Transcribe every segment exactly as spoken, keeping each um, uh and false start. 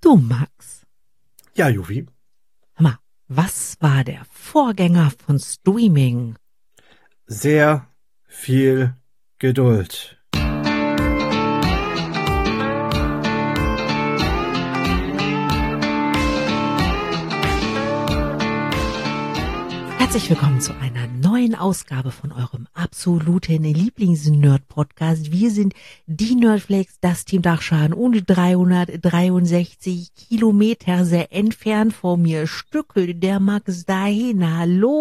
Du, Max. Ja, Juvi. Hör mal, was war der Vorgänger von Streaming? Sehr viel Geduld. Herzlich willkommen zu einer neuen Ausgabe von eurem absoluten Lieblings-Nerd-Podcast. Wir sind die Nerdflakes, das Team Dachschaden und dreihundertdreiundsechzig Kilometer sehr entfernt von mir stückelt der Max dahin.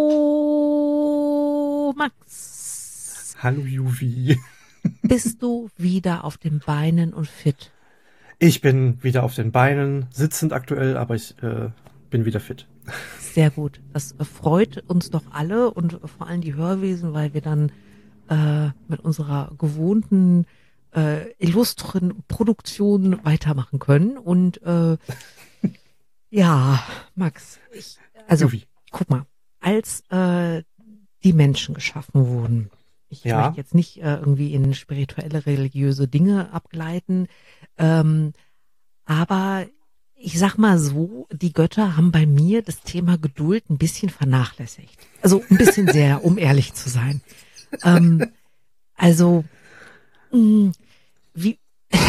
Hallo, Max. Hallo, Juvi. Bist du wieder auf den Beinen und fit? Ich bin wieder auf den Beinen, sitzend aktuell, aber ich äh, bin wieder fit. Sehr gut. Das freut uns doch alle und vor allem die Hörwesen, weil wir dann äh, mit unserer gewohnten äh, illustren Produktion weitermachen können. Und äh, ja, Max, ich, also Juvi. guck mal, als äh, die Menschen geschaffen wurden, ich Ja. möchte jetzt nicht äh, irgendwie in spirituelle, religiöse Dinge abgleiten, ähm, aber ich sag mal so, die Götter haben bei mir das Thema Geduld ein bisschen vernachlässigt. Also ein bisschen sehr, um ehrlich zu sein. Ähm, also, mh, wie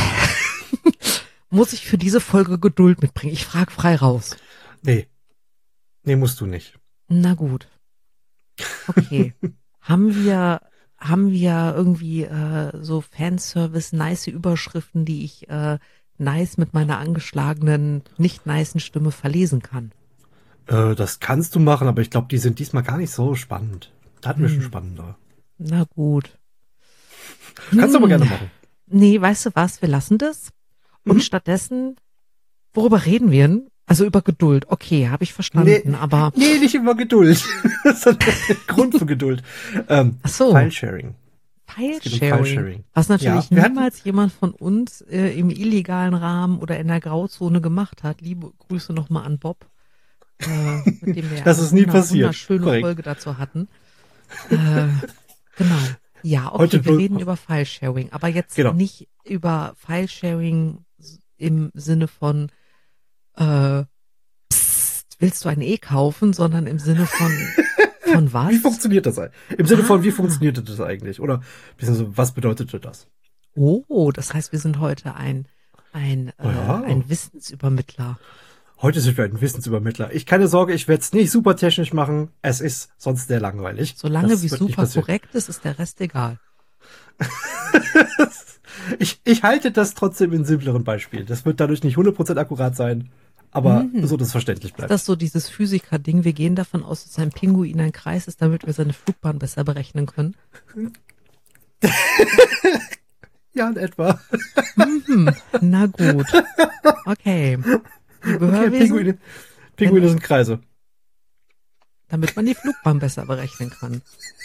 muss ich für diese Folge Geduld mitbringen? Ich frage frei raus. Nee. Nee, musst du nicht. Na gut. Okay. haben wir, haben wir irgendwie äh, so Fanservice, nice Überschriften, die ich äh, nice mit meiner angeschlagenen, nicht nicen Stimme verlesen kann? Äh, das kannst du machen, aber ich glaube, die sind diesmal gar nicht so spannend. Da hatten wir Hm. schon spannender. Na gut. Kannst du aber Hm. gerne machen. Nee, weißt du was, wir lassen das. Und Mhm. stattdessen, worüber reden wir denn? Also über Geduld. Okay, habe ich verstanden, Nee. aber Nee, nicht immer Geduld. Sondern Grund für Geduld. Ähm, ach so, File-Sharing. geht um File-Sharing, File-Sharing. was natürlich Ja, wir hatten- niemals jemand von uns äh, im illegalen Rahmen oder in der Grauzone gemacht hat. Liebe Grüße nochmal an Bob, äh, mit dem wir Das eine ist nie wunder- passiert. wunderschöne Korrekt. Folge dazu hatten. Äh, genau. Ja, okay, Heute wir nur- reden über File-Sharing, aber jetzt Genau. nicht über File-Sharing im Sinne von äh, psst, willst du ein E kaufen, sondern im Sinne von von was? Wie funktioniert das? Im Sinne von, wie Ah. funktionierte das eigentlich? Oder beziehungsweise, was bedeutete das? Oh, das heißt, wir sind heute ein ein Oh ja. äh, ein Wissensübermittler. Heute sind wir ein Wissensübermittler. Ich keine Sorge, ich werde es nicht super technisch machen. Es ist sonst sehr langweilig. Solange Das wie wird nicht super passieren. korrekt ist, ist der Rest egal. ich, ich halte das trotzdem in simpleren Beispielen. Das wird dadurch nicht hundert Prozent akkurat sein, aber Mhm. so, dass es verständlich Ist bleibt. das so dieses Physiker-Ding? Wir gehen davon aus, dass ein Pinguin ein Kreis ist, damit wir seine Flugbahn besser berechnen können. Ja, in etwa. Mhm. Na gut. Okay. Liebe Okay, Hörwesen, Pinguine, Pinguine sind Kreise. damit man die Flugbahn besser berechnen kann.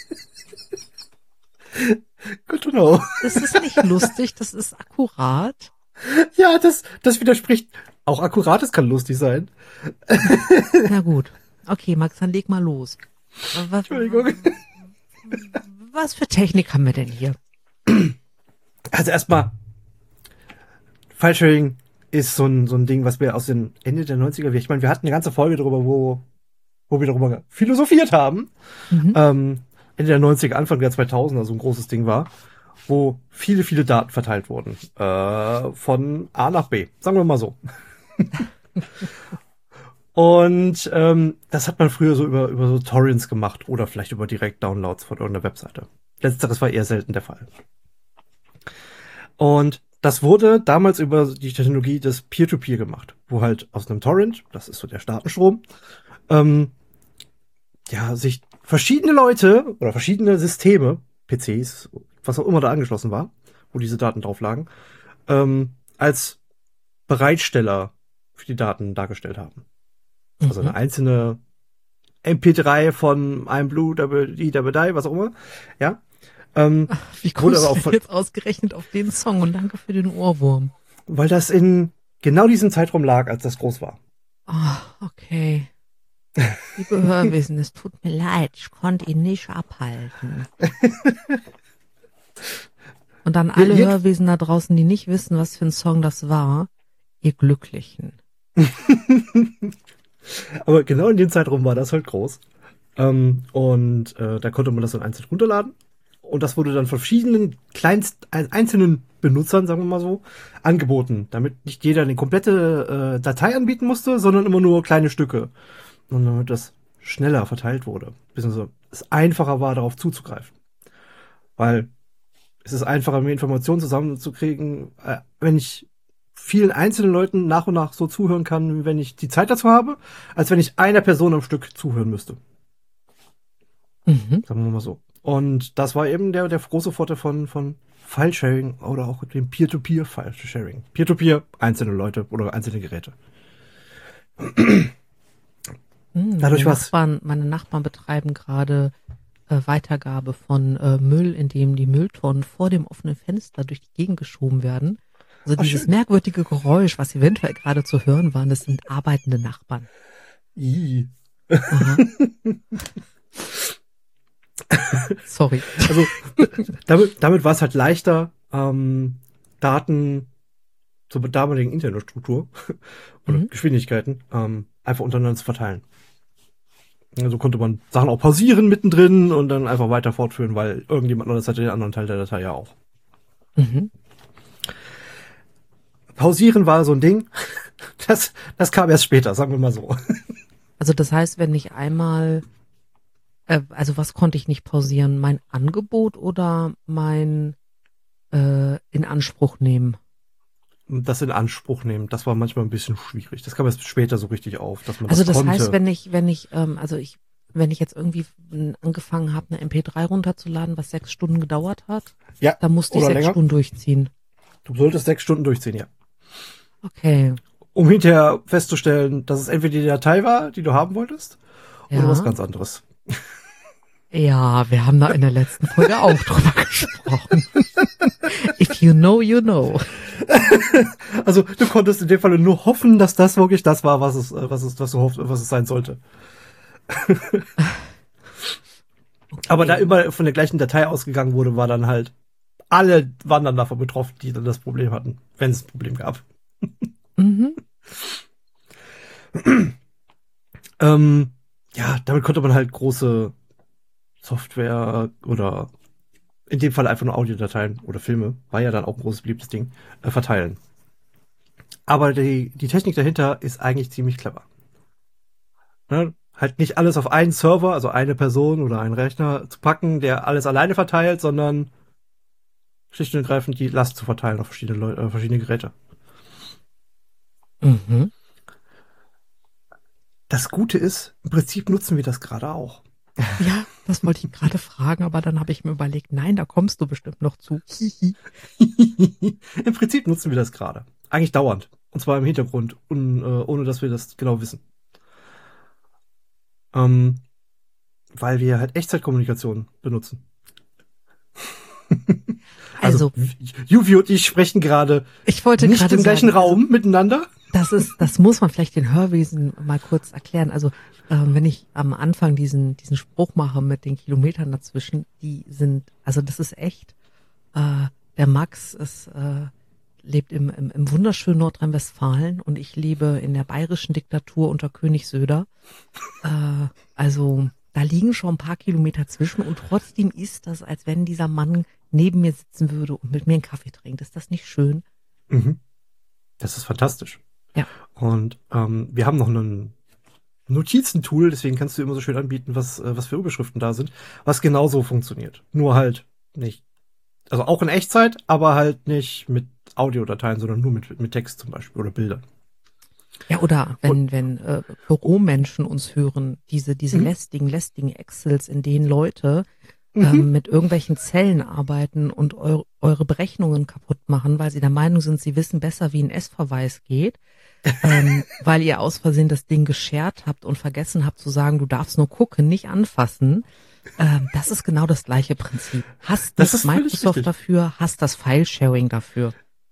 Good to know. Das ist nicht lustig, das ist akkurat. Ja, das, das widerspricht. Auch akkurates kann lustig sein. Na gut. Okay, Max, dann leg mal los. Was, Entschuldigung. was für Technik haben wir denn hier? Also erstmal, File-Sharing ist so ein, so ein Ding, was wir aus den Ende der neunziger, ich meine, wir hatten eine ganze Folge darüber, wo, wo wir darüber philosophiert haben. Mhm. Ähm, Ende der neunziger, Anfang der zweitausender so ein großes Ding war, wo viele, viele Daten verteilt wurden. Äh, von A nach B, sagen wir mal so. Und ähm, das hat man früher so über, über so Torrents gemacht oder vielleicht über Direkt-Downloads von irgendeiner Webseite. Letzteres war eher selten der Fall. Und das wurde damals über die Technologie des Peer-to-Peer gemacht, wo halt aus einem Torrent, das ist so der Datenstrom, ähm, ja, sich verschiedene Leute oder verschiedene Systeme, P Cs, was auch immer da angeschlossen war, wo diese Daten drauf lagen, ähm, als Bereitsteller für die Daten dargestellt haben. Also Mhm. eine einzelne M P drei von einem Blue, Double D, Double Die, was auch immer, ja. Ähm, Wie wurde kommst aber auch du von- jetzt ausgerechnet auf den Song und danke für den Ohrwurm. weil das in genau diesem Zeitraum lag, als das groß war. Ah, okay. Liebe Hörwesen, es tut mir leid, ich konnte ihn nicht abhalten. Und an alle Jetzt- Hörwesen da draußen, die nicht wissen, was für ein Song das war, ihr Glücklichen. Aber genau in dem Zeitraum war das halt groß. Ähm, und äh, da konnte man das dann einzeln runterladen. Und das wurde dann von verschiedenen kleinst einzelnen Benutzern, sagen wir mal so, angeboten, damit nicht jeder eine komplette äh, Datei anbieten musste, sondern immer nur kleine Stücke. Und damit das schneller verteilt wurde, beziehungsweise es einfacher war, darauf zuzugreifen. Weil es ist einfacher, mehr Informationen zusammenzukriegen, äh, wenn ich vielen einzelnen Leuten nach und nach so zuhören kann, wenn ich die Zeit dazu habe, als wenn ich einer Person am Stück zuhören müsste. Mhm. Sagen wir mal so. Und das war eben der, der große Vorteil von, von File-Sharing oder auch dem Peer-to-Peer-File-Sharing. Peer-to-Peer, einzelne Leute oder einzelne Geräte. Hm, Dadurch meine was. Nachbarn, meine Nachbarn betreiben gerade äh, Weitergabe von äh, Müll, indem die Mülltonnen vor dem offenen Fenster durch die Gegend geschoben werden. Also Ach, dieses schön. merkwürdige Geräusch, was eventuell gerade zu hören war, das sind arbeitende Nachbarn. I. Aha. Sorry. Also damit, damit war es halt leichter, ähm, Daten zur damaligen Internetstruktur oder Mhm. Geschwindigkeiten ähm, einfach untereinander zu verteilen. Also konnte man Sachen auch pausieren mittendrin und dann einfach weiter fortführen, weil irgendjemand anderes hatte den anderen Teil der Datei ja auch. Mhm. Pausieren war so ein Ding. Das, das kam erst später, sagen wir mal so. Also das heißt, wenn ich einmal, äh, also was konnte ich nicht pausieren? Mein Angebot oder mein äh, in Anspruch nehmen? Das in Anspruch nehmen, das war manchmal ein bisschen schwierig. Das kam erst später so richtig auf, dass man Also das das konnte. heißt, wenn ich, wenn ich, ähm, also ich, wenn ich jetzt irgendwie n- angefangen habe, eine M P drei runterzuladen, was sechs Stunden gedauert hat, Ja, dann musste ich oder sechs länger. Stunden durchziehen. Du solltest sechs Stunden durchziehen, ja. Okay, Um hinterher festzustellen, dass es entweder die Datei war, die du haben wolltest, oder was ja. ganz anderes. Ja, wir haben da in der letzten Folge auch drüber gesprochen. If you know, you know. Also du konntest in dem Fall nur hoffen, dass das wirklich das war, was es, äh, was es, was du hoffst, was es sein sollte. Okay. Aber da immer von der gleichen Datei ausgegangen wurde, war dann halt, alle waren dann davon betroffen, die dann das Problem hatten, wenn es ein Problem gab. Mhm. Ähm, ja, damit konnte man halt große Software oder in dem Fall einfach nur Audiodateien oder Filme, war ja dann auch ein großes beliebtes Ding, äh, verteilen. Aber die, die Technik dahinter ist eigentlich ziemlich clever. Ne? Halt nicht alles auf einen Server, also eine Person oder einen Rechner zu packen, der alles alleine verteilt, sondern schlicht und ergreifend die Last zu verteilen auf verschiedene, Leu äh, verschiedene Geräte. Mhm. Das Gute ist, im Prinzip nutzen wir das gerade auch. Ja, das wollte ich gerade fragen, aber dann habe ich mir überlegt, nein, da kommst du bestimmt noch zu. Hihi. Im Prinzip nutzen wir das gerade. Eigentlich dauernd. Und zwar im Hintergrund, un, äh, ohne dass wir das genau wissen. Ähm, weil wir halt Echtzeitkommunikation benutzen. Also, Also, Juvi und ich sprechen gerade ich wollte nicht gerade im gleichen sagen, Raum miteinander. das ist, das muss man vielleicht den Hörwesen mal kurz erklären. Also, ähm, wenn ich am Anfang diesen, diesen Spruch mache mit den Kilometern dazwischen, die sind, also das ist echt, äh, der Max ist, äh, lebt im, im, im wunderschönen Nordrhein-Westfalen und ich lebe in der bayerischen Diktatur unter König Söder. Äh, also, da liegen schon ein paar Kilometer zwischen und trotzdem ist das, als wenn dieser Mann neben mir sitzen würde und mit mir einen Kaffee trinkt. Ist das nicht schön? Mhm. Das ist fantastisch. Ja. Und ähm, wir haben noch ein Notizentool, deswegen kannst du immer so schön anbieten, was, äh, was für Überschriften da sind, was genauso funktioniert. Nur halt nicht. Also auch in Echtzeit, aber halt nicht mit Audiodateien, sondern nur mit, mit Text zum Beispiel oder Bildern. Ja, oder wenn, wenn äh, Büromenschen uns hören, diese, diese Mhm. lästigen, lästigen Excels, in denen Leute Mhm. ähm, mit irgendwelchen Zellen arbeiten und eu eure Berechnungen kaputt machen, weil sie der Meinung sind, sie wissen besser, wie ein S-Verweis geht, ähm, weil ihr aus Versehen das Ding geshared habt und vergessen habt zu sagen, du darfst nur gucken, nicht anfassen. Ähm, das ist genau das gleiche Prinzip. Hast Das nicht ist völlig Microsoft richtig. dafür, hast das File-Sharing dafür.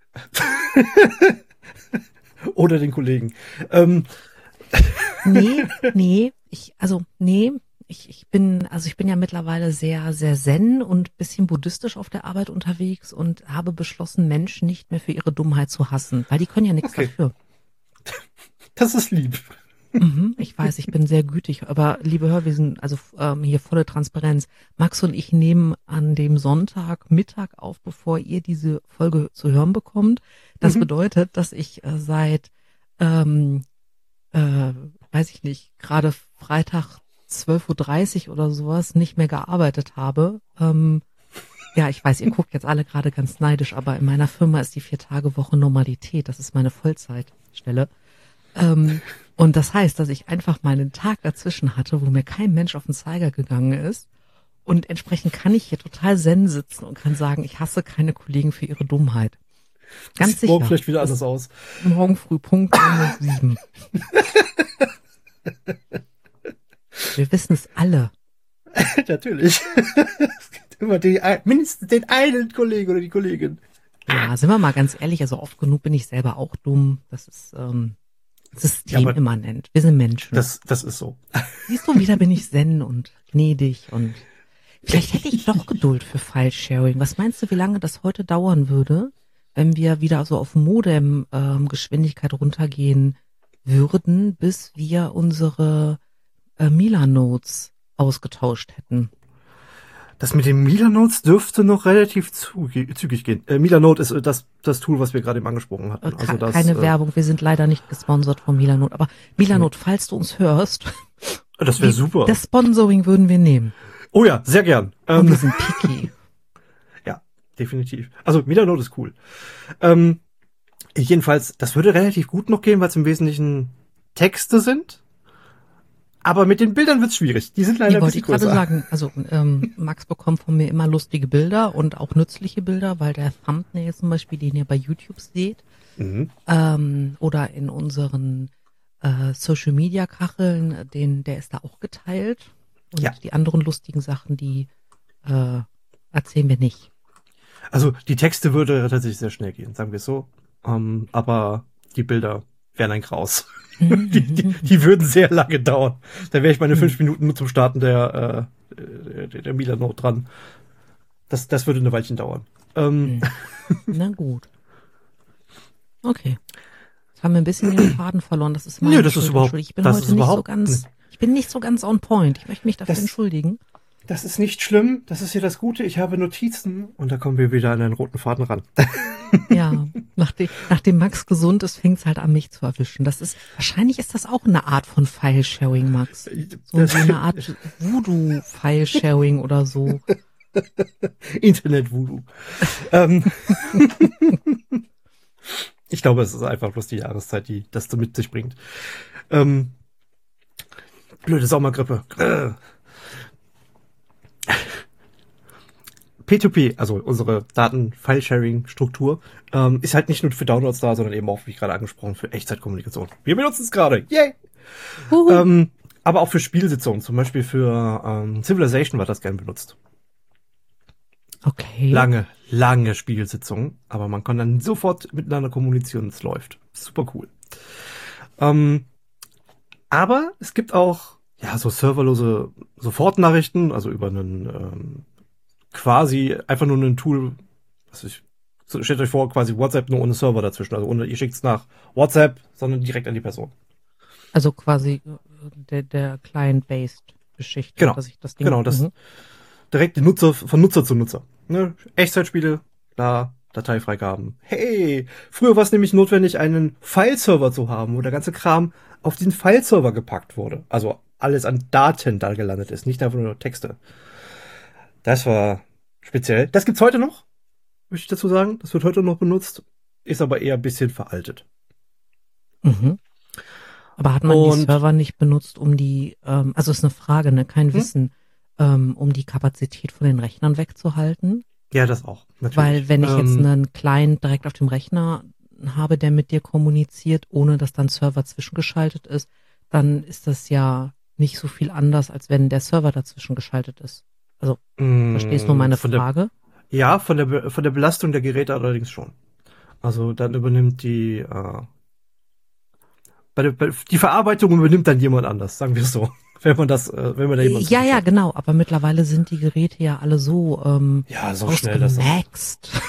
Oder den Kollegen. Ähm, Nee, nee, ich, also, nee, ich, ich bin, also ich bin ja mittlerweile sehr, sehr zen und bisschen buddhistisch auf der Arbeit unterwegs und habe beschlossen, Menschen nicht mehr für ihre Dummheit zu hassen, weil die können ja nichts Okay. dafür. Das ist lieb. Mhm, ich weiß, ich bin sehr gütig, aber liebe Hörwesen, also ähm, hier volle Transparenz. Max und ich nehmen an dem Sonntag Mittag auf, bevor ihr diese Folge zu hören bekommt. Das mhm. bedeutet, dass ich äh, seit, ähm, äh, weiß ich nicht, gerade Freitag zwölf Uhr dreißig oder sowas nicht mehr gearbeitet habe. Ähm, ja, ich weiß, ihr guckt jetzt alle gerade ganz neidisch, aber in meiner Firma ist die Vier-Tage-Woche Normalität. Das ist meine Vollzeitstelle. Ähm, und das heißt, dass ich einfach mal einen Tag dazwischen hatte, wo mir kein Mensch auf den Zeiger gegangen ist. Und entsprechend kann ich hier total zen sitzen und kann sagen, ich hasse keine Kollegen für ihre Dummheit. Ganz sieht sicher. Morgen vielleicht wieder anders aus. Morgen früh Punkt sieben. Wir wissen es alle. Natürlich. Es gibt immer die, mindestens den einen Kollegen oder die Kollegin. Ja, sind wir mal ganz ehrlich, also oft genug bin ich selber auch dumm. Das ist ähm, systemimmanent. Wir sind Menschen. Das, das ist so. Siehst du, wieder bin ich zen und gnädig und vielleicht hätte ich doch Geduld für File-Sharing. Was meinst du, wie lange das heute dauern würde, wenn wir wieder so auf Modem-Geschwindigkeit ähm, runtergehen würden, bis wir unsere äh, Mila-Notes ausgetauscht hätten? Das mit den Mila-Notes dürfte noch relativ zügig gehen. Äh, Mila-Note ist das, das Tool, was wir gerade eben angesprochen hatten. Also das, Keine äh, Werbung, wir sind leider nicht gesponsert von Mila-Note. Aber Mila-Note, nee. Falls du uns hörst, das wäre super. Das Sponsoring würden wir nehmen. Oh ja, sehr gern. Und wir sind picky. Ja, definitiv. Also Mila-Note ist cool. Ähm, jedenfalls, das würde relativ gut noch gehen, weil es im Wesentlichen Texte sind. Aber mit den Bildern wird's schwierig. Die sind leider ein bisschen größer. Ich wollte gerade sagen, also ähm, Max bekommt von mir immer lustige Bilder und auch nützliche Bilder, weil der Thumbnail zum Beispiel, den ihr bei YouTube seht, mhm. ähm, oder in unseren äh, Social-Media-Kacheln, den, der ist da auch geteilt. Und ja. Die anderen lustigen Sachen, die äh, erzählen wir nicht. Also die Texte würde tatsächlich sehr schnell gehen, sagen wir es so. Ähm, aber die Bilder wären ein Graus. die, die, die würden sehr lange dauern. Da wäre ich meine fünf Minuten nur zum Starten der, äh, der, der Mila-Note dran. Das, das würde eine Weilchen dauern. Ähm. Na gut. Okay. Jetzt haben wir ein bisschen den Faden verloren. Das ist meine nee, das Schuld. Ist überhaupt, ich bin das heute ist nicht überhaupt, so ganz, nee. ich bin nicht so ganz on point. Ich möchte mich dafür das, entschuldigen. Das ist nicht schlimm. Das ist hier das Gute. Ich habe Notizen und da kommen wir wieder an den roten Faden ran. Ja, nachdem, nachdem Max gesund ist, fängt's halt an, mich zu erwischen. Das ist, wahrscheinlich ist das auch eine Art von File-Sharing, Max. So, so eine Art Voodoo-File-Sharing oder so. Internet-Voodoo. ähm, ich glaube, es ist einfach bloß die Jahreszeit, die das so mit sich bringt. Ähm, blöde Sommergrippe. P zwei P, also unsere Daten-File-Sharing-Struktur, ähm, ist halt nicht nur für Downloads da, sondern eben auch, wie gerade angesprochen, für Echtzeitkommunikation. Wir benutzen es gerade. Yay! Ähm, aber auch für Spielsitzungen, zum Beispiel für ähm, Civilization wird das gern benutzt. Okay. Lange, lange Spielsitzungen, aber man kann dann sofort miteinander kommunizieren, es läuft. Super cool. Ähm, aber es gibt auch ja so serverlose Sofortnachrichten, also über einen ähm, quasi einfach nur ein Tool, was ich, stellt euch vor, quasi WhatsApp nur ohne Server dazwischen. Also ohne, ihr schickt es nach WhatsApp, sondern direkt an die Person. Also quasi der, der Client-based Geschichte. Genau, dass ich das Ding genau, das mhm. direkt die Nutzer, von Nutzer zu Nutzer. Ne? Echtzeitspiele, da, Dateifreigaben. Hey, früher war es nämlich notwendig, einen File-Server zu haben, wo der ganze Kram auf den File-Server gepackt wurde. Also alles an Daten da gelandet ist, nicht einfach nur Texte. Das war speziell. Das gibt's heute noch, möchte ich dazu sagen. Das wird heute noch benutzt, ist aber eher ein bisschen veraltet. Mhm. Aber hat man Und die Server nicht benutzt, um die, ähm, also ist eine Frage, ne, kein hm? Wissen, ähm, um die Kapazität von den Rechnern wegzuhalten? Ja, das auch, natürlich. Weil wenn ich ähm, jetzt einen Client direkt auf dem Rechner habe, der mit dir kommuniziert, ohne dass dann Server zwischengeschaltet ist, dann ist das ja nicht so viel anders, als wenn der Server dazwischen geschaltet ist. Also, mh, verstehst du meine Frage? Der, ja, von der, Be- von der Belastung der Geräte allerdings schon. Also dann übernimmt die, äh, bei der, bei, die Verarbeitung übernimmt dann jemand anders, sagen wir es so. Wenn man das, äh, wenn man da jemand Ja, ja, genau, aber mittlerweile sind die Geräte ja alle so, ähm, ja, so schnell, dass ausgemaxt.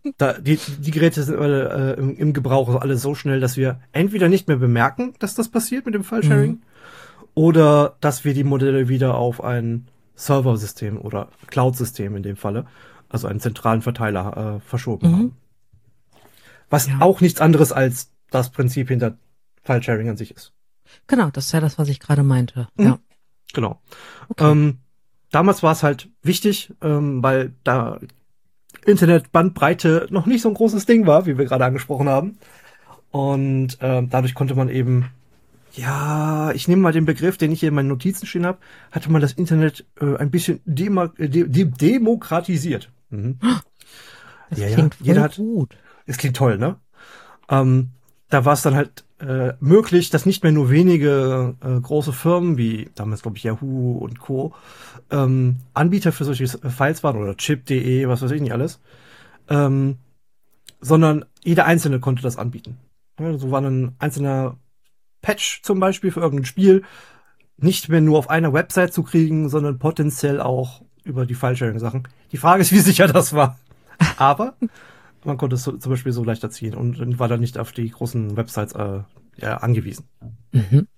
Da, die, die Geräte sind alle, äh, im, im Gebrauch also alle so schnell, dass wir entweder nicht mehr bemerken, dass das passiert mit dem File-Sharing, mhm. oder dass wir die Modelle wieder auf ein Serversystem oder Cloud-System in dem Falle, also einen zentralen Verteiler, äh, verschoben mhm. haben. Was ja. auch nichts anderes als das Prinzip hinter File-Sharing an sich ist. Genau, das ist ja das, was ich gerade meinte. Mhm. Ja. Genau. Okay. Ähm, damals war es halt wichtig, ähm, weil da Internetbandbreite noch nicht so ein großes Ding war, wie wir gerade angesprochen haben. Und ähm, dadurch konnte man eben, ja, ich nehme mal den Begriff, den ich hier in meinen Notizen stehen habe, hatte man das Internet äh, ein bisschen dema- de- de- demokratisiert. Mhm. Das ja, klingt ja. Jeder hat, gut. Es klingt toll, ne? Ähm, da war es dann halt äh, möglich, dass nicht mehr nur wenige äh, große Firmen, wie damals glaube ich Yahoo und Co., ähm, Anbieter für solche Files waren oder chip punkt de, was weiß ich nicht alles, ähm, sondern jeder Einzelne konnte das anbieten. Ja, so war ein einzelner Patch zum Beispiel für irgendein Spiel nicht mehr nur auf einer Website zu kriegen, sondern potenziell auch über die File-Sharing-Sachen. Die Frage ist, wie sicher das war. Aber man konnte es so, zum Beispiel so leichter ziehen und war dann nicht auf die großen Websites äh, ja, angewiesen. Mhm.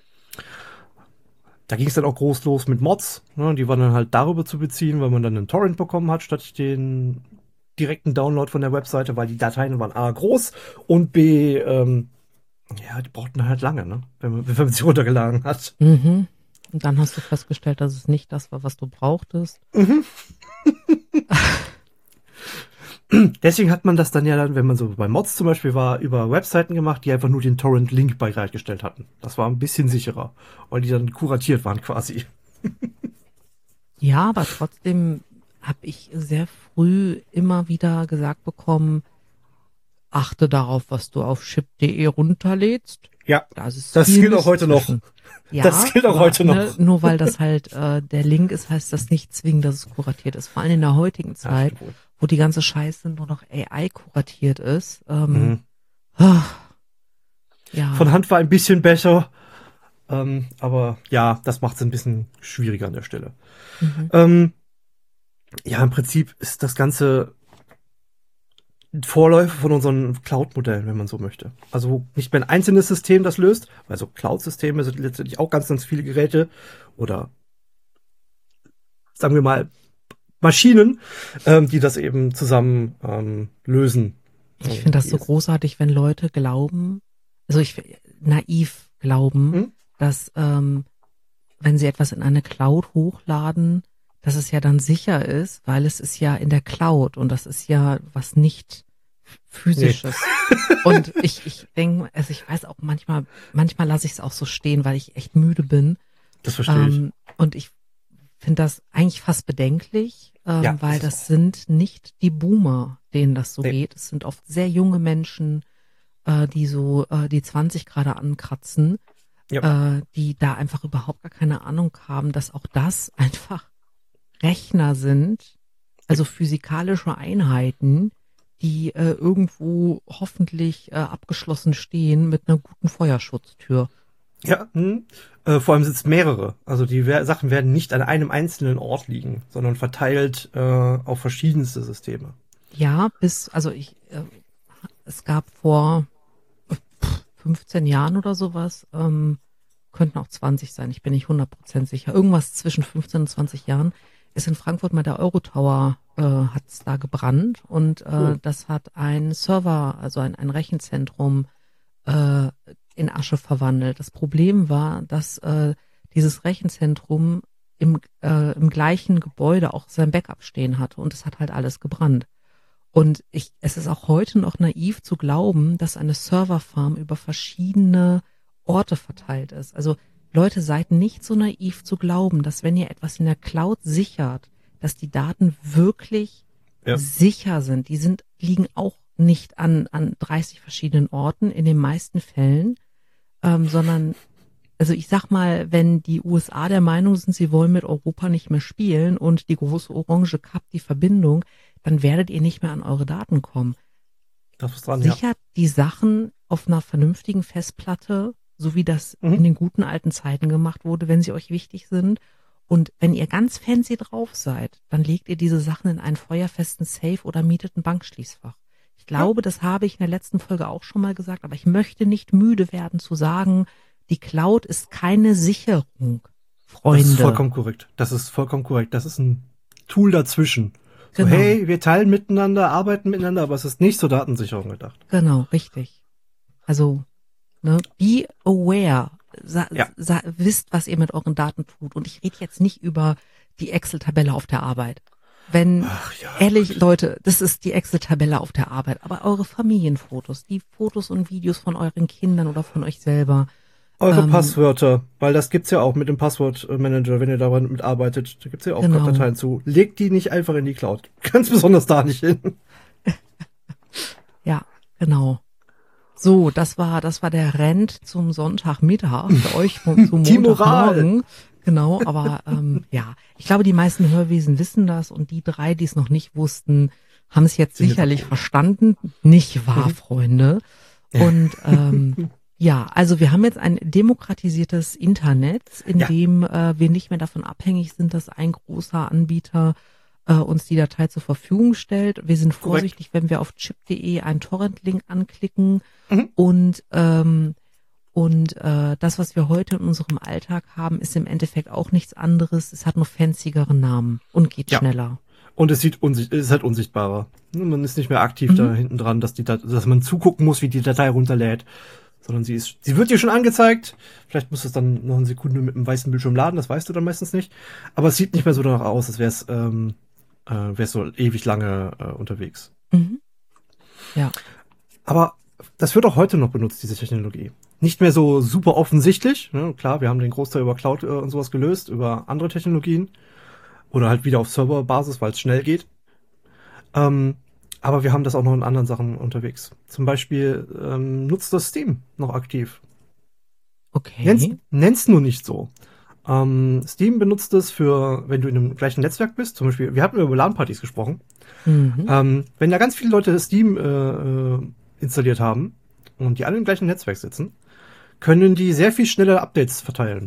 Da ging es dann auch groß los mit Mods. Ne? Die waren dann halt darüber zu beziehen, weil man dann einen Torrent bekommen hat, statt den direkten Download von der Webseite, weil die Dateien waren A groß und B, ähm, ja, die brauchten halt lange, ne? wenn, man, wenn man sie runtergeladen hat. Mhm. Und dann hast du festgestellt, dass es nicht das war, was du brauchtest. Mhm. Deswegen hat man das dann ja dann, wenn man so bei Mods zum Beispiel war, über Webseiten gemacht, die einfach nur den Torrent-Link bereitgestellt hatten. Das war ein bisschen sicherer, weil die dann kuratiert waren quasi. Ja, aber trotzdem habe ich sehr früh immer wieder gesagt bekommen, achte darauf, was du auf chip punkt de runterlädst. Ja, das, das gilt auch heute noch. Ja, das gilt auch heute noch. Ne, nur weil das halt äh, der Link ist, heißt das nicht zwingend, dass es kuratiert ist. Vor allem in der heutigen Zeit, ja, wo die ganze Scheiße nur noch A I kuratiert ist. Ähm, mhm. oh, ja. Von Hand war ein bisschen besser, ähm, aber ja, das macht es ein bisschen schwieriger an der Stelle. Mhm. Ähm, ja, im Prinzip ist das Ganze Vorläufer von unseren Cloud-Modellen, wenn man so möchte. Also nicht mehr ein einzelnes System das löst, also Cloud-Systeme sind letztendlich auch ganz, ganz viele Geräte oder sagen wir mal Maschinen, ähm, die das eben zusammen ähm, lösen. Ich finde das so großartig, wenn Leute glauben, also ich naiv glauben, hm? dass ähm, wenn sie etwas in eine Cloud hochladen, dass es ja dann sicher ist, weil es ist ja in der Cloud und das ist ja was nicht physisches. Nee. Und ich, ich denke, also ich weiß auch manchmal, manchmal lasse ich es auch so stehen, weil ich echt müde bin. Das verstehe ich. Ähm, und ich finde das eigentlich fast bedenklich, ähm, ja, weil das, das sind nicht die Boomer, denen das so nee. geht. Es sind oft sehr junge Menschen, äh, die so äh, die zwanzig gerade ankratzen, ja. äh, die da einfach überhaupt gar keine Ahnung haben, dass auch das einfach Rechner sind, also physikalische Einheiten, die äh, irgendwo hoffentlich äh, abgeschlossen stehen mit einer guten Feuerschutztür. Ja, hm. äh, vor allem sind es mehrere. Also die We- Sachen werden nicht an einem einzelnen Ort liegen, sondern verteilt äh, auf verschiedenste Systeme. Ja, bis, also ich, äh, es gab vor fünfzehn Jahren oder sowas, ähm, könnten auch zwanzig sein, ich bin nicht hundert Prozent sicher, irgendwas zwischen fünfzehn und zwanzig Jahren, ist in Frankfurt mal der Eurotower, äh, hat es da gebrannt und äh, oh. das hat ein Server, also ein, ein Rechenzentrum äh, in Asche verwandelt. Das Problem war, dass äh, dieses Rechenzentrum im, äh, im gleichen Gebäude auch sein Backup stehen hatte und es hat halt alles gebrannt. Und ich, es ist auch heute noch naiv zu glauben, dass eine Serverfarm über verschiedene Orte verteilt ist. Also Leute, seid nicht so naiv zu glauben, dass wenn ihr etwas in der Cloud sichert, dass die Daten wirklich ja. sicher sind. Die sind, liegen auch nicht an, an dreißig verschiedenen Orten in den meisten Fällen, ähm, sondern, also ich sag mal, wenn die U S A der Meinung sind, sie wollen mit Europa nicht mehr spielen und die große Orange kappt die Verbindung, dann werdet ihr nicht mehr an eure Daten kommen. Das ist dran, Sichert ja. die Sachen auf einer vernünftigen Festplatte, so wie das mhm. in den guten alten Zeiten gemacht wurde, wenn sie euch wichtig sind. Und wenn ihr ganz fancy drauf seid, dann legt ihr diese Sachen in einen feuerfesten Safe oder mietet ein Bankschließfach. Ich glaube, ja. das habe ich in der letzten Folge auch schon mal gesagt, aber ich möchte nicht müde werden zu sagen, die Cloud ist keine Sicherung, Freunde. Das ist vollkommen korrekt. Das ist vollkommen korrekt. Das ist ein Tool dazwischen. So, genau. Hey, wir teilen miteinander, arbeiten miteinander, aber es ist nicht zur Datensicherung gedacht. Genau, richtig. Also, ne, be aware. Sa- ja. sa- wisst, was ihr mit euren Daten tut. Und ich rede jetzt nicht über die Excel-Tabelle auf der Arbeit. Wenn, Ach, ja, ehrlich, Gott. Leute, das ist die Excel-Tabelle auf der Arbeit. Aber eure Familienfotos, die Fotos und Videos von euren Kindern oder von euch selber. Eure ähm, Passwörter, weil das gibt's ja auch mit dem Passwortmanager, wenn ihr daran mitarbeitet. Da gibt's ja auch Genau. Dateien zu. Legt die nicht einfach in die Cloud. Ganz besonders da nicht hin. Ja, genau. So, das war, das war der Rent zum Sonntagmittag für euch zum Die Montagmorgen. Genau, aber ähm, ja, ich glaube, die meisten Hörwesen wissen das und die drei, die es noch nicht wussten, haben es jetzt Sind sicherlich jetzt verstanden. Nicht wahr, Mhm. Freunde? Und ähm, ja, also wir haben jetzt ein demokratisiertes Internet, in Ja. dem äh, wir nicht mehr davon abhängig sind, dass ein großer Anbieter äh, uns die Datei zur Verfügung stellt. Wir sind Korrekt. vorsichtig, wenn wir auf chip punkt de einen Torrent-Link anklicken. Mhm. Und ähm, und äh, das, was wir heute in unserem Alltag haben, ist im Endeffekt auch nichts anderes. Es hat nur fanzigere Namen und geht Ja. schneller. Und es sieht unsicht, es ist halt unsichtbarer. Man ist nicht mehr aktiv Mhm. da hinten dran, dass die Dat- dass man zugucken muss, wie die Datei runterlädt. Sondern sie ist, sie wird dir schon angezeigt. Vielleicht muss es dann noch eine Sekunde mit einem weißen Bildschirm laden, das weißt du dann meistens nicht. Aber es sieht nicht mehr so danach aus, als wäre es ähm, äh, wär's so ewig lange äh, unterwegs. Mhm. Ja. Aber das wird auch heute noch benutzt, diese Technologie. Nicht mehr so super offensichtlich. Ne? Klar, wir haben den Großteil über Cloud äh, und sowas gelöst, über andere Technologien. Oder halt wieder auf Serverbasis, weil es schnell geht. Ähm, aber wir haben das auch noch in anderen Sachen unterwegs. Zum Beispiel ähm, nutzt das Steam noch aktiv. Okay. Nenn's, nenn's nur nicht so. Ähm, Steam benutzt es für, wenn du in einem gleichen Netzwerk bist. Zum Beispiel, wir hatten über LAN-Partys gesprochen. Mhm. Ähm, wenn da ganz viele Leute Steam äh, äh, installiert haben und die alle im gleichen Netzwerk sitzen, können die sehr viel schneller Updates verteilen.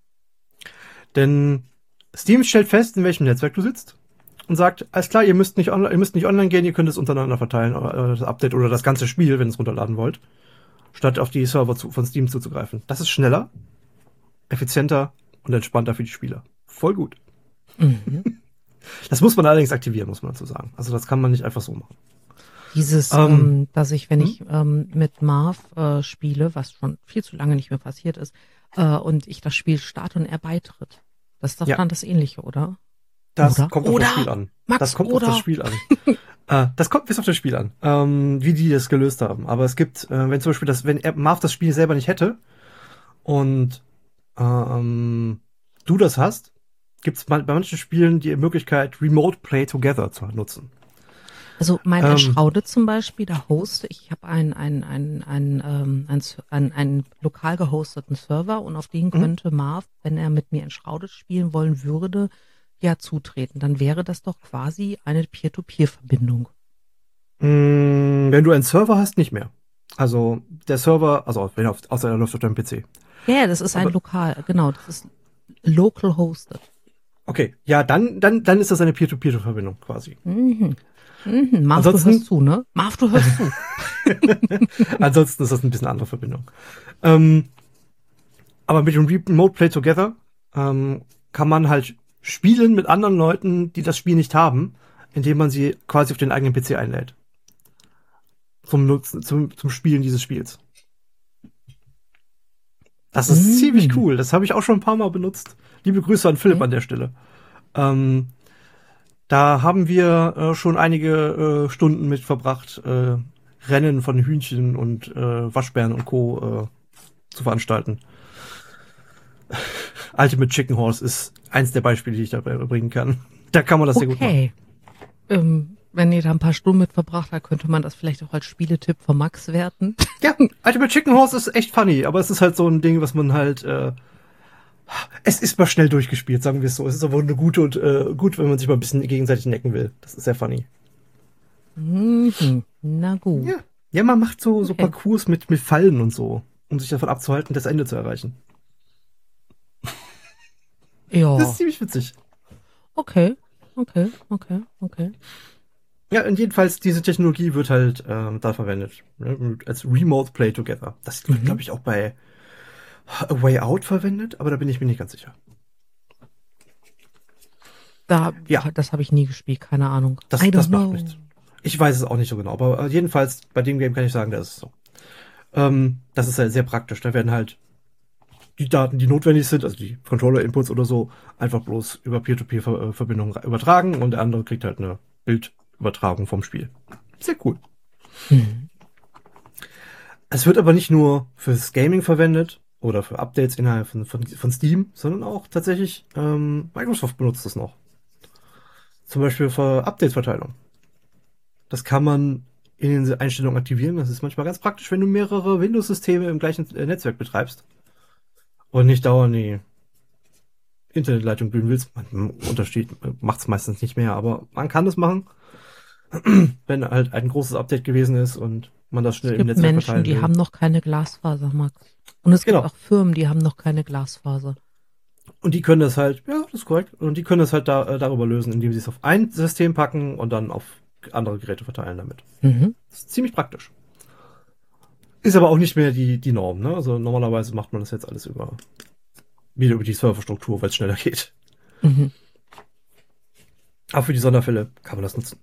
Denn Steam stellt fest, in welchem Netzwerk du sitzt und sagt, alles klar, ihr müsst nicht, on- ihr müsst nicht online gehen, ihr könnt es untereinander verteilen, äh, das Update oder das ganze Spiel, wenn ihr es runterladen wollt, statt auf die Server zu, von Steam zuzugreifen. Das ist schneller, effizienter und entspannter für die Spieler. Voll gut. Mhm. Das muss man allerdings aktivieren, muss man dazu sagen. Also das kann man nicht einfach so machen. Dieses, Ähm, ähm, dass ich, wenn hm? ich ähm, mit Marv äh, spiele, was schon viel zu lange nicht mehr passiert ist, äh, und ich das Spiel starte und er beitritt. Das ist doch Ja. dann das Ähnliche, oder? Das Oder? kommt auf Oder? das Spiel an. Max, das kommt oder? auf das Spiel an. äh, das kommt bis auf das Spiel an, ähm, wie die das gelöst haben. Aber es gibt, äh, wenn zum Beispiel das, wenn er, Marv das Spiel selber nicht hätte und ähm, du das hast, gibt es bei manchen Spielen die Möglichkeit, Remote Play Together zu nutzen. Also mein Ähm, Erschraude zum Beispiel, da hoste ich, habe einen ein, ein, ein, ähm, ein, ein, einen lokal gehosteten Server und auf den könnte Marv, wenn er mit mir Enshrouded spielen wollen würde, ja zutreten. Dann wäre das doch quasi eine Peer-to-Peer-Verbindung. mh, wenn du einen Server hast, nicht mehr. Also der Server, also wenn er auf, außer er läuft auf deinem P C. Ja, ja, das ist ein Aber- lokal, genau, das ist local hosted. Okay, ja, dann, dann, dann ist das eine Peer-to-Peer-Verbindung quasi. Mhm. Mhm. Marv, Ansonsten- du hörst zu, ne? Marv, du hörst zu. Ansonsten ist das ein bisschen andere Verbindung. Ähm, aber mit dem Remote Play Together ähm, kann man halt spielen mit anderen Leuten, die das Spiel nicht haben, indem man sie quasi auf den eigenen P C einlädt. Zum Nutzen, zum, zum Spielen dieses Spiels. Das ist Mm. ziemlich cool. Das habe ich auch schon ein paar Mal benutzt. Liebe Grüße an Philipp Okay. an der Stelle. Ähm, da haben wir äh, schon einige äh, Stunden mit verbracht, äh, Rennen von Hühnchen und äh, Waschbären und Co. Äh, zu veranstalten. Ultimate Chicken Horse ist eins der Beispiele, die ich dabei bringen kann. Da kann man das sehr gut machen. Okay. Ähm, wenn ihr da ein paar Stunden mit verbracht habt, könnte man das vielleicht auch als Spieletipp von Max werten. Ja, Ultimate Chicken Horse ist echt funny, aber es ist halt so ein Ding, was man halt äh, es ist mal schnell durchgespielt, sagen wir es so. Es ist aber eine gute und äh, gut, wenn man sich mal ein bisschen gegenseitig necken will. Das ist sehr funny. Mhm. Na gut. Ja, ja, man macht so so Okay. Parcours mit mit Fallen und so, um sich davon abzuhalten, das Ende zu erreichen. Ja. Das ist ziemlich witzig. Okay. Okay. Okay. Okay. Ja, und jedenfalls, diese Technologie wird halt ähm, da verwendet. Ne, als Remote Play Together. Das wird, Mhm. glaube ich, auch bei A Way Out verwendet, aber da bin ich mir nicht ganz sicher. Da, Ja, das habe ich nie gespielt, keine Ahnung. I das, don't das macht know. nichts. Ich weiß es auch nicht so genau, aber äh, jedenfalls bei dem Game kann ich sagen, da ist es so. Ähm, das ist halt sehr praktisch. Da werden halt die Daten, die notwendig sind, also die Controller-Inputs oder so, einfach bloß über Peer-to-Peer-Verbindungen übertragen und der andere kriegt halt eine Bildübertragung vom Spiel. Sehr cool. Mhm. Es wird aber nicht nur fürs Gaming verwendet oder für Updates innerhalb von, von, von Steam, sondern auch tatsächlich ähm, Microsoft benutzt es noch. Zum Beispiel für Update-Verteilung. Das kann man in den Einstellungen aktivieren. Das ist manchmal ganz praktisch, wenn du mehrere Windows-Systeme im gleichen äh, Netzwerk betreibst und nicht dauernd die Internetleitung bilden willst. Man Unterschied macht es meistens nicht mehr, aber man kann das machen, wenn halt ein großes Update gewesen ist und man das schnell Es im gibt Netzwerk Menschen, verteilen die will. haben noch keine Glasfaser, Max. Und es gibt Genau. auch Firmen, die haben noch keine Glasfaser. Und die können das halt, ja, das ist korrekt. Und die können das halt da, äh, darüber lösen, indem sie es auf ein System packen und dann auf andere Geräte verteilen damit. Mhm. Das ist ziemlich praktisch. Ist aber auch nicht mehr die, die Norm, ne? Also normalerweise macht man das jetzt alles über, wieder über die Serverstruktur, weil es schneller geht. Mhm. Aber für die Sonderfälle kann man das nutzen.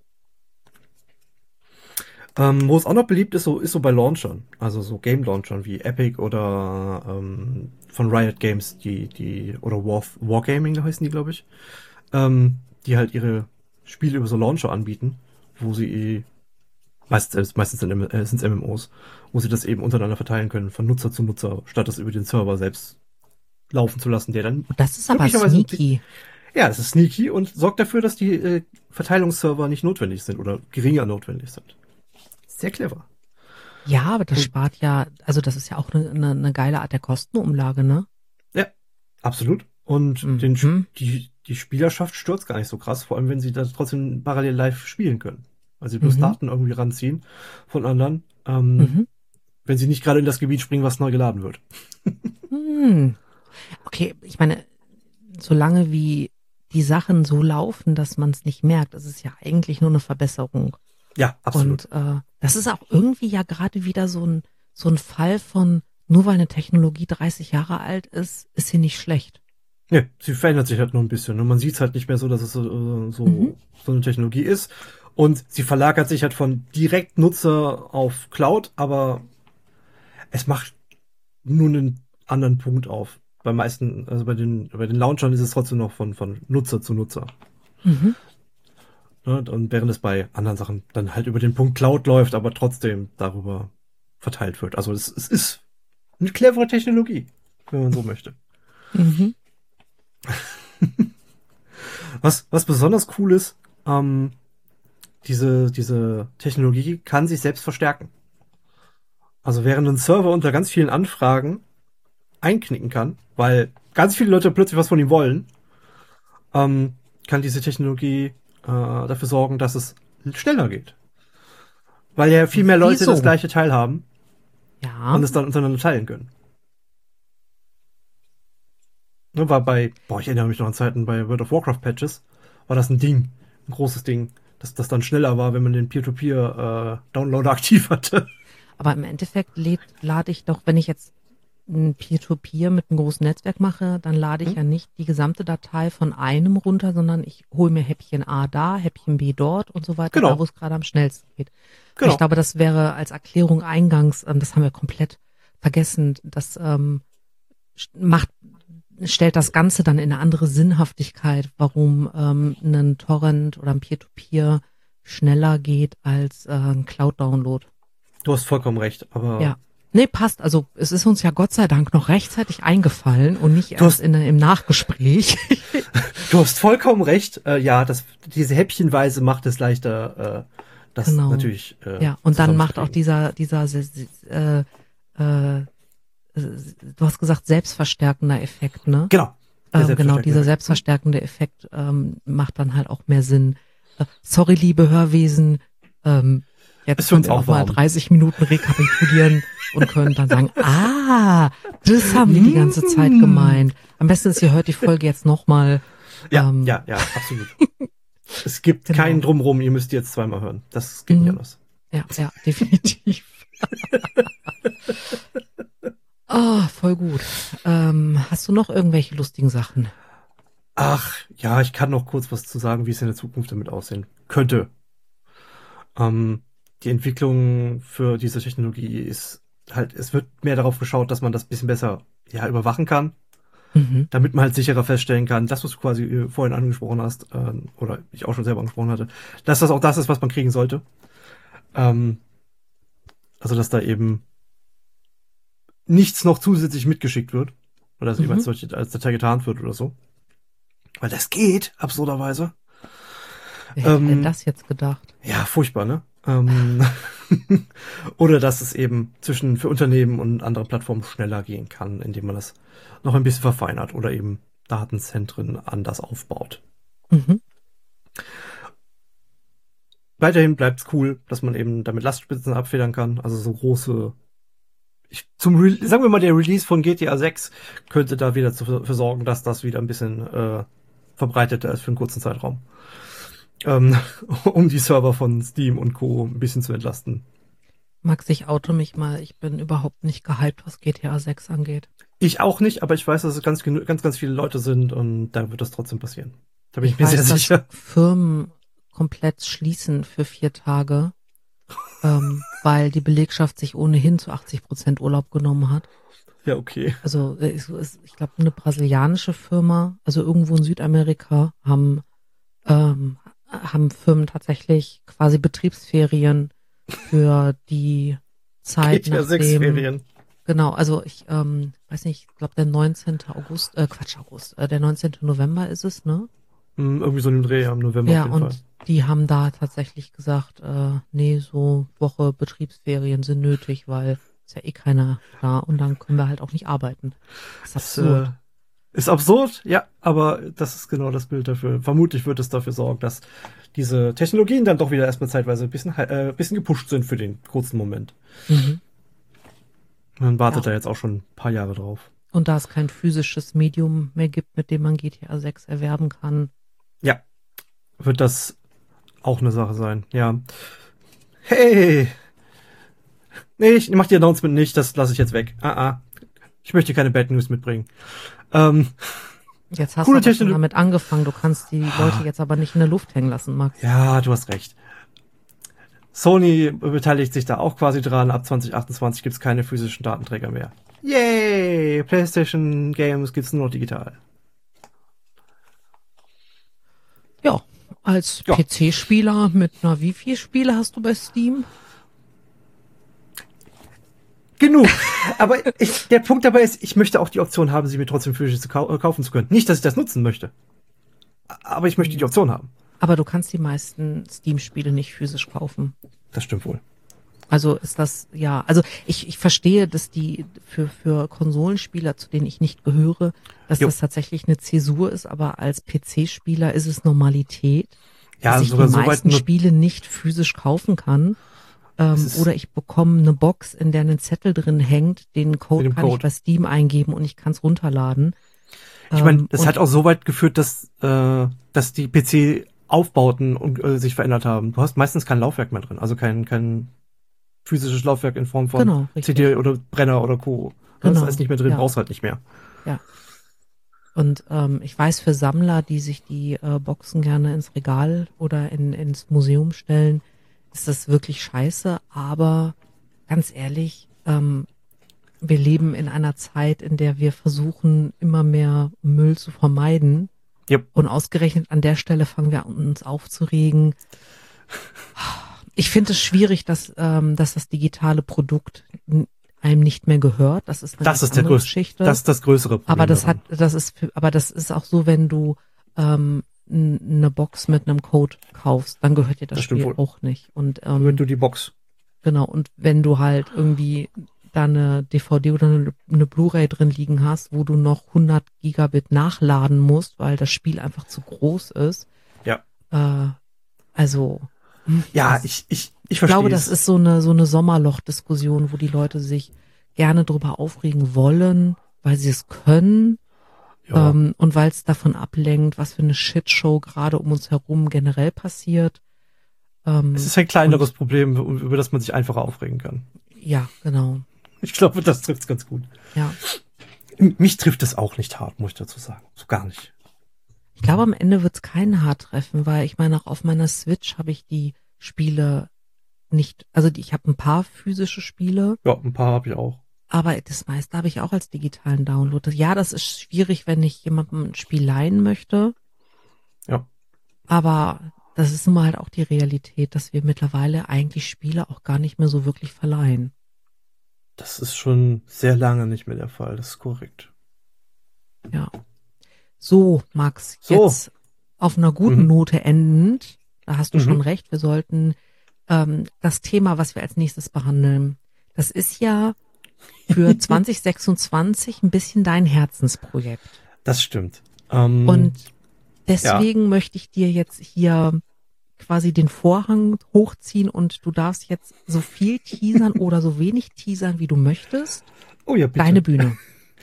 Ähm, wo es auch noch beliebt ist, so, ist so bei Launchern. Also so Game-Launchern wie Epic oder ähm, von Riot Games, die, die, oder War, Wargaming, da heißen die, glaube ich. Ähm, die halt ihre Spiele über so Launcher anbieten, wo sie meistens, meistens sind äh, es M M Os, wo sie das eben untereinander verteilen können, von Nutzer zu Nutzer, statt das über den Server selbst laufen zu lassen, der dann Das ist aber möglicherweise- sneaky. Ja, es ist sneaky und sorgt dafür, dass die äh, Verteilungsserver nicht notwendig sind oder geringer notwendig sind. Sehr clever. Ja, aber das Und- spart ja, also das ist ja auch eine, eine, eine geile Art der Kostenumlage, ne? Ja, absolut. Und Mhm. den, die, die Spielerschaft stürzt gar nicht so krass, vor allem wenn sie das trotzdem parallel live spielen können. Weil sie bloß Mhm. Daten irgendwie ranziehen von anderen, ähm, Mhm. wenn sie nicht gerade in das Gebiet springen, was neu geladen wird. Hm. Okay, ich meine, solange wie die Sachen so laufen, dass man es nicht merkt, ist es ja eigentlich nur eine Verbesserung. Ja, absolut. Und äh, das ist auch irgendwie ja gerade wieder so ein so ein Fall von, nur weil eine Technologie dreißig Jahre alt ist, ist sie nicht schlecht. Nee, sie verändert sich halt nur ein bisschen. Und man sieht es halt nicht mehr so, dass es so, so, Mhm. so eine Technologie ist. Und sie verlagert sich halt von Direktnutzer auf Cloud, aber es macht nur einen anderen Punkt auf. Bei meisten, also bei den, bei den Launchern ist es trotzdem noch von, von Nutzer zu Nutzer. Mhm. Ne? Und während es bei anderen Sachen dann halt über den Punkt Cloud läuft, aber trotzdem darüber verteilt wird. Also es, es ist eine clevere Technologie, wenn man so möchte. Mhm. Was, was besonders cool ist, ähm, diese, diese Technologie kann sich selbst verstärken. Also während ein Server unter ganz vielen Anfragen einknicken kann, weil ganz viele Leute plötzlich was von ihm wollen, ähm, kann diese Technologie äh, dafür sorgen, dass es schneller geht. Weil ja viel mehr Leute Wieso? das gleiche Teil haben Ja. und es dann untereinander teilen können. Ne, war bei, boah, ich erinnere mich noch an Zeiten bei World of Warcraft Patches, war das ein Ding, ein großes Ding, dass das dann schneller war, wenn man den Peer-to-Peer-Downloader aktiv hatte. Aber im Endeffekt läd, lade ich doch, wenn ich jetzt ein Peer-to-Peer mit einem großen Netzwerk mache, dann lade ich Hm? ja nicht die gesamte Datei von einem runter, sondern ich hole mir Häppchen A da, Häppchen B dort und so weiter, Genau. da wo es gerade am schnellsten geht. Genau. Ich glaube, das wäre als Erklärung eingangs, ähm, das haben wir komplett vergessen, das ähm, st- macht, stellt das Ganze dann in eine andere Sinnhaftigkeit, warum ähm, ein Torrent oder ein Peer-to-Peer schneller geht als äh, ein Cloud-Download. Du hast vollkommen recht, aber Ja. Nee, passt. Also es ist uns ja Gott sei Dank noch rechtzeitig eingefallen und nicht Du erst hast- in, im Nachgespräch. du hast vollkommen recht. Äh, ja, das, diese Häppchenweise macht es leichter, äh, das Genau. natürlich. Äh, Ja, und dann macht auch zusammenzukriegen. dieser, dieser, äh, äh, du hast gesagt, selbstverstärkender Effekt, ne? Genau. Der Ähm, genau, dieser selbstverstärkende selbstverstärkende Effekt ähm, macht dann halt auch mehr Sinn. Äh, sorry, liebe Hörwesen, ähm, jetzt Ist für könnt uns ihr auch auch mal warm. dreißig Minuten rekapitulieren und könnt dann sagen, ah, das haben die die ganze Zeit gemeint. Am besten ist, ihr hört die Folge jetzt nochmal. Ja, ähm, ja, ja, absolut. Es gibt Genau. keinen Drumrum, ihr müsst jetzt zweimal hören. Das geht nicht Mhm. anders. Ja, ja, definitiv. Ah, voll gut. Ähm, hast du noch irgendwelche lustigen Sachen? Ach, ja, ich kann noch kurz was zu sagen, wie es in der Zukunft damit aussehen könnte. Ähm, die Entwicklung für diese Technologie ist halt, es wird mehr darauf geschaut, dass man das bisschen besser, ja, überwachen kann, Mhm. damit man halt sicherer feststellen kann, das, was du quasi äh, vorhin angesprochen hast, äh, oder ich auch schon selber angesprochen hatte, dass das auch das ist, was man kriegen sollte. Ähm, also, dass da eben nichts noch zusätzlich mitgeschickt wird, oder dass eben als, Mhm. solche, als Datei getarnt wird oder so. Weil das geht, absurderweise. Wer hätte denn Ähm, das jetzt gedacht? ja, furchtbar, ne? Ähm, oder dass es eben zwischen für Unternehmen und andere Plattformen schneller gehen kann, indem man das noch ein bisschen verfeinert oder eben Datenzentren anders aufbaut. Mhm. Weiterhin bleibt's cool, dass man eben damit Lastspitzen abfedern kann, also so große. Ich, zum Re sagen wir mal, der Release von G T A sechs könnte da wieder dafür sorgen, dass das wieder ein bisschen äh, verbreiteter ist für einen kurzen Zeitraum. Ähm, um die Server von Steam und Co. ein bisschen zu entlasten. Max, ich oute mich mal. Ich bin überhaupt nicht gehypt, was G T A sechs angeht. Ich auch nicht, aber ich weiß, dass es ganz, genü- ganz, ganz viele Leute sind und da wird das trotzdem passieren. Da bin ich, Ich mir weiß, sehr dass sicher. Firmen komplett schließen für vier Tage, ähm, weil die Belegschaft sich ohnehin zu achtzig Prozent Urlaub genommen hat. Ja, okay. Also äh, es ist, ich glaube, eine brasilianische Firma, also irgendwo in Südamerika, haben, ähm, haben Firmen tatsächlich quasi Betriebsferien für die Zeit, G T A sechs nachdem, Ferien. genau, also ich ähm, weiß nicht, ich glaube der neunzehnten August, äh, Quatsch, August, äh, der neunzehnten November ist es, ne? Hm, irgendwie so im Dreh, ja, im November Ja, auf jeden Fall. und die haben da tatsächlich gesagt, äh, nee, so Woche Betriebsferien sind nötig, weil ist ja eh keiner da und dann können wir halt auch nicht arbeiten. Das ist Das absurd. äh, ist absurd, ja, aber das ist genau das Bild dafür. Vermutlich wird es dafür sorgen, dass diese Technologien dann doch wieder erstmal zeitweise ein bisschen, äh, bisschen gepusht sind für den kurzen Moment. Mhm. Man wartet Ja. da jetzt auch schon ein paar Jahre drauf. Und da es kein physisches Medium mehr gibt, mit dem man G T A sechs erwerben kann. Ja, wird das auch eine Sache sein, ja. Hey! Nee, ich mach die Announcement nicht, das lasse ich jetzt weg. Ah, ah. Ich möchte keine Bad News mitbringen. Ähm, Jetzt hast Coole du aber schon Technologie. damit angefangen. Du kannst die Leute jetzt aber nicht in der Luft hängen lassen, Max. ja, du hast recht. Sony beteiligt sich da auch quasi dran. Ab zwanzig achtundzwanzig gibt's keine physischen Datenträger mehr. Yay! PlayStation Games gibt's nur noch digital. Ja, als Ja. P C-Spieler mit einer wie viel Spiele hast du bei Steam? Genug. Aber ich, der Punkt dabei ist, ich möchte auch die Option haben, sie mir trotzdem physisch zu kau äh, kaufen zu können. Nicht, dass ich das nutzen möchte. Aber ich möchte die Option haben. Aber du kannst die meisten Steam-Spiele nicht physisch kaufen. Das stimmt wohl. Also ist das, ja, also ich, ich verstehe, dass die für, für Konsolenspieler, zu denen ich nicht gehöre, dass Jo. das tatsächlich eine Zäsur ist, aber als P C-Spieler ist es Normalität, Ja, dass ich sogar die so weit meisten nur- Spiele nicht physisch kaufen kann. Ähm, Es ist- oder ich bekomme eine Box, in der ein Zettel drin hängt, den Code Mit dem kann ich Code. bei Steam eingeben und ich kann es runterladen. Ich meine, Ähm, das und- hat auch so weit geführt, dass, äh, dass die P C-Aufbauten und, äh, sich verändert haben. Du hast meistens kein Laufwerk mehr drin, also kein, kein physisches Laufwerk in Form von Genau, richtig. C D oder Brenner oder Co. Das Genau, ist nicht mehr drin, ja. brauchst halt nicht mehr. Ja. Und ähm, ich weiß, für Sammler, die sich die äh, Boxen gerne ins Regal oder in, ins Museum stellen, ist das wirklich scheiße. Aber ganz ehrlich, ähm, wir leben in einer Zeit, in der wir versuchen, immer mehr Müll zu vermeiden. Yep. Und ausgerechnet an der Stelle fangen wir an, uns aufzuregen. Ich finde es schwierig, dass, ähm, dass das digitale Produkt n- einem nicht mehr gehört. Das ist eine Das ganz ist der andere größte, Geschichte. das ist das größere Problem. Aber das daran. hat, das ist, für, aber das ist auch so, wenn du ähm, n- eine Box mit einem Code kaufst, dann gehört dir das, Das stimmt Spiel wohl. auch nicht. Und Wenn ähm, du die Box. genau. Und wenn du halt irgendwie da eine D V D oder eine, eine Blu-ray drin liegen hast, wo du noch hundert Gigabit nachladen musst, weil das Spiel einfach zu groß ist. Ja. Äh, also hm, Ja, das- ich, ich, ich ich verstehe glaube, das es. ist so eine so eine Sommerloch-Diskussion, wo die Leute sich gerne drüber aufregen wollen, weil sie es können. Ja. Ähm, und weil es davon ablenkt, was für eine Shitshow gerade um uns herum generell passiert. Ähm, Es ist ein kleineres Problem, über das man sich einfacher aufregen kann. Ja, genau. Ich glaube, das trifft es ganz gut. Ja. Mich trifft es auch nicht hart, muss ich dazu sagen. So gar nicht. Ich glaube, am Ende wird es keinen hart treffen, weil ich meine, auch auf meiner Switch habe ich die Spiele nicht, also die, ich habe ein paar physische Spiele, Ja, ein paar habe ich auch. aber das meiste habe ich auch als digitalen Download. Ja, das ist schwierig, wenn ich jemandem ein Spiel leihen möchte. Ja. Aber das ist nun mal halt auch die Realität, dass wir mittlerweile eigentlich Spiele auch gar nicht mehr so wirklich verleihen. Das ist schon sehr lange nicht mehr der Fall, das ist korrekt. Ja. So, Max, So. jetzt auf einer guten Mhm. Note endend, da hast du Mhm. schon recht, wir sollten ähm, das Thema, was wir als nächstes behandeln, das ist ja für zwanzig sechsundzwanzig ein bisschen dein Herzensprojekt. Das stimmt. Ähm, Und deswegen möchte ich dir jetzt hier quasi den Vorhang hochziehen und du darfst jetzt so viel teasern oder so wenig teasern, wie du möchtest. oh ja, bitte. Deine Bühne.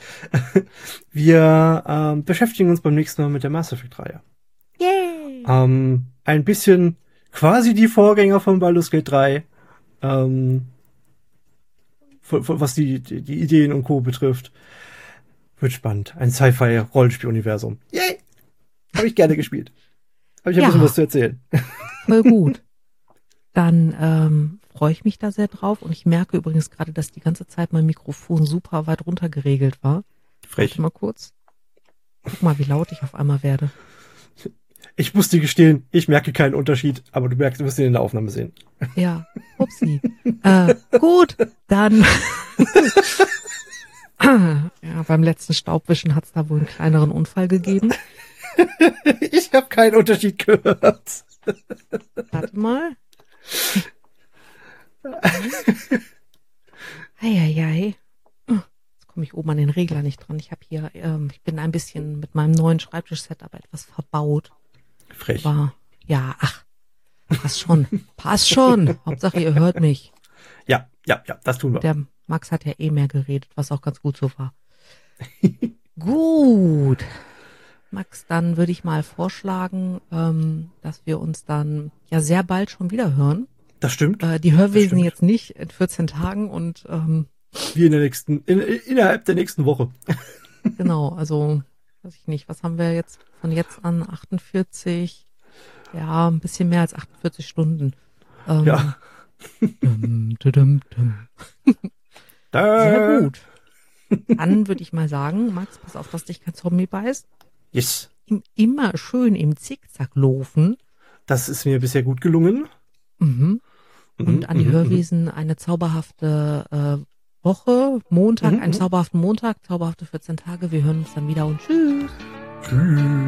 Wir ähm, beschäftigen uns beim nächsten Mal mit der Mass Effect-Reihe. Yay! Ähm, ein bisschen quasi die Vorgänger von Baldur's Gate drei, ähm, f- f- was die, die, die Ideen und Co. betrifft. Wird spannend. Ein Sci-Fi-Rollenspiel-Universum. Yay! Habe ich gerne gespielt. Habe ich ein Ja. bisschen was zu erzählen. Voll gut. Dann ähm, freue ich mich da sehr drauf und ich merke übrigens gerade, dass die ganze Zeit mein Mikrofon super weit runter geregelt war. Frech. Warte mal kurz. Guck mal, wie laut ich auf einmal werde. Ich muss dir gestehen, ich merke keinen Unterschied, aber du merkst, du wirst ihn in der Aufnahme sehen. Ja, upsi. äh, gut, dann. Ja, beim letzten Staubwischen hat es da wohl einen kleineren Unfall gegeben. Ich habe keinen Unterschied gehört. Warte mal. Eieiei. Jetzt komme ich oben an den Regler nicht dran. Ich habe hier, ähm, ich bin ein bisschen mit meinem neuen Schreibtisch-Setup etwas verbaut. Frech. Aber ja, ach, passt schon. Passt schon. Hauptsache, ihr hört mich. Ja, ja, ja, das tun wir. Der Max hat ja eh mehr geredet, was auch ganz gut so war. Gut. Max, dann würde ich mal vorschlagen, ähm, dass wir uns dann ja sehr bald schon wieder hören. Das stimmt. Äh, die Hörwesen stimmt. jetzt nicht in vierzehn Tagen und ähm, Wie in der nächsten, in, innerhalb der nächsten Woche. genau, also weiß ich nicht, was haben wir jetzt von jetzt an achtundvierzig, ja, ein bisschen mehr als achtundvierzig Stunden. Ähm, Ja. dum, dum, dum. Sehr gut. Dann würde ich mal sagen, Max, pass auf, dass dich kein Zombie beißt. Yes. Im- Immer schön im Zickzack laufen. Das ist mir bisher gut gelungen. Mhm. Und Mhm, an die mhm, Hörwesen eine zauberhafte äh, Woche, Montag, Mhm, einen mhm. zauberhaften Montag, zauberhafte vierzehn Tage. Wir hören uns dann wieder und tschüss. mhm. Tschüss.